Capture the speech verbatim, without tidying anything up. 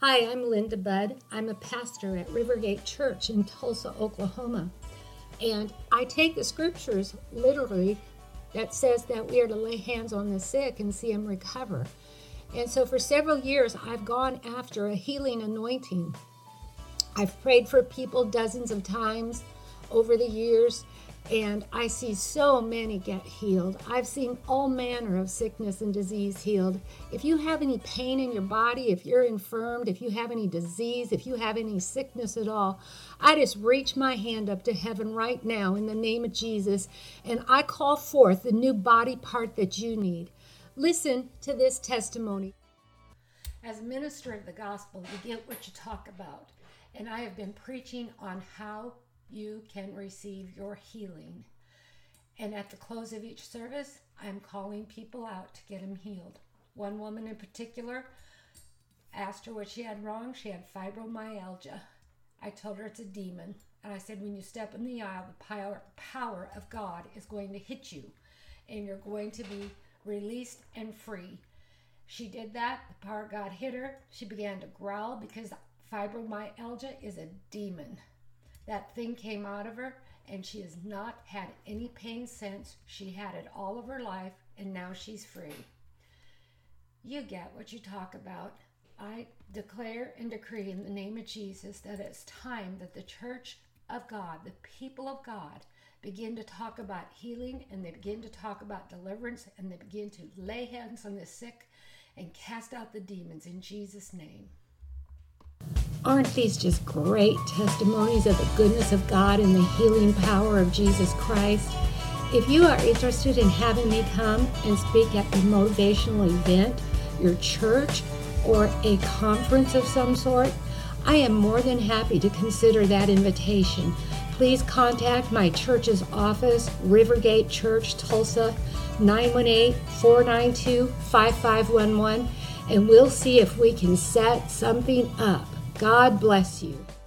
Hi, I'm Linda Budd. I'm a pastor at Rivergate Church in Tulsa, Oklahoma. And I take the scriptures literally that says that we are to lay hands on the sick and see them recover. And so for several years, I've gone after a healing anointing. I've prayed for people dozens of times over the years, and I see so many get healed. I've seen all manner of sickness and disease healed. If you have any pain in your body, if you're infirmed, if you have any disease, if you have any sickness at all, I just reach my hand up to heaven right now in the name of Jesus, and I call forth the new body part that you need. Listen to this testimony. As a minister of the gospel, you get what you talk about, and I have been preaching on how you can receive your healing. And at the close of each service, I'm calling people out to get them healed. One woman in particular, asked her what she had wrong. She had fibromyalgia. I told her it's a demon. And I said, when you step in the aisle, the power, power of God is going to hit you. And you're going to be released and free. She did that. The power of God hit her. She began to growl because fibromyalgia is a demon. That thing came out of her, and she has not had any pain since. She had it all of her life, and now she's free. You get what you talk about. I declare and decree in the name of Jesus that it's time that the church of God, the people of God, begin to talk about healing, and they begin to talk about deliverance, and they begin to lay hands on the sick and cast out the demons in Jesus' name. Aren't these just great testimonies of the goodness of God and the healing power of Jesus Christ? If you are interested in having me come and speak at a motivational event, your church, or a conference of some sort, I am more than happy to consider that invitation. Please contact my church's office, Rivergate Church, Tulsa, nine one eight, four nine two, five five one one, and we'll see if we can set something up. God bless you.